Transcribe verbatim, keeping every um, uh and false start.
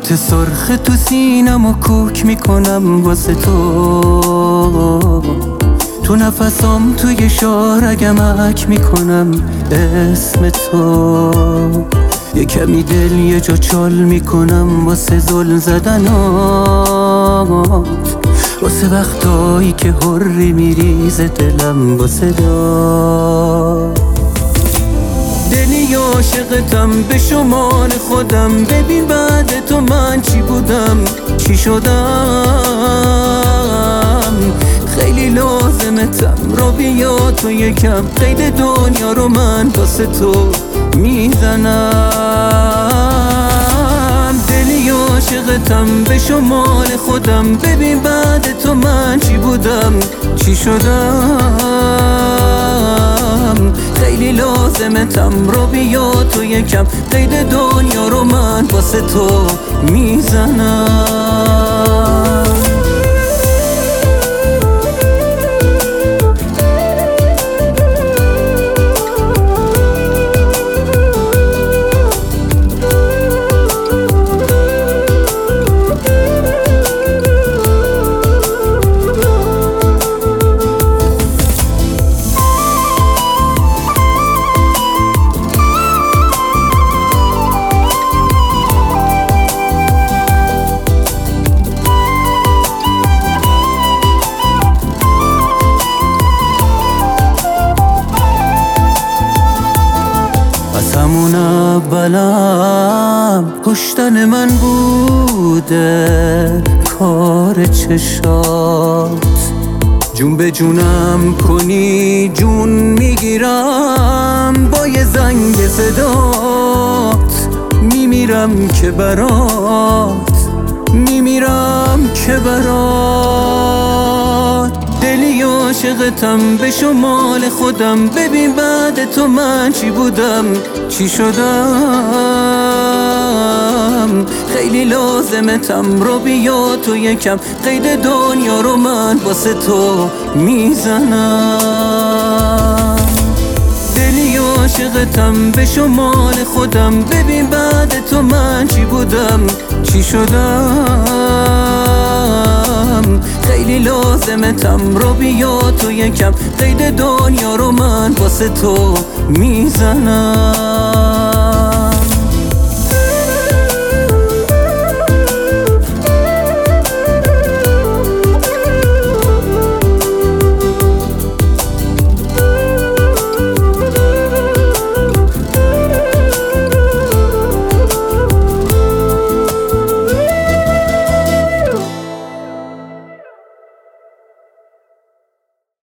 خط سرخ تو سینم و کوک میکنم واسه تو. تو نفسام توی شعر گمک میکنم اسم تو. یه کمی دل یه جا چال میکنم واسه زل زدنات، واسه وقتایی که حری میریزه دلم با صدا. دلی عاشقتم به شمال خودم، ببین بعد تو من چی بودم چی شدم. خیلی لازمتم رو بیا تو یکم، قید دنیا رو من واسه تو میزنم. دلی عاشقتم به شمال خودم، ببین بعد تو من چی بودم چی شدم. خیلی لازمتم رو بیا تو یکم، قید دنیا رو من واسه تو میزنم. همون اولم کشتن من بوده کار چشات. جون به جونم کنی جون میگیرم با یه زنگ صدات. میمیرم که برات میمیرم که برات. دلی عاشقتم به شمال خودم، ببین بعد تو من چی بودم چی شدم. خیلی لازمتم رو بیا تو یکم، قید دنیا رو من واسه تو میزنم. دلی عاشقتم به شمال خودم، ببین بعد تو من چی بودم چی شدم. خیلی لازمتم رو بیا تو یکم، قید دنیا رو من واسه تو میزنم.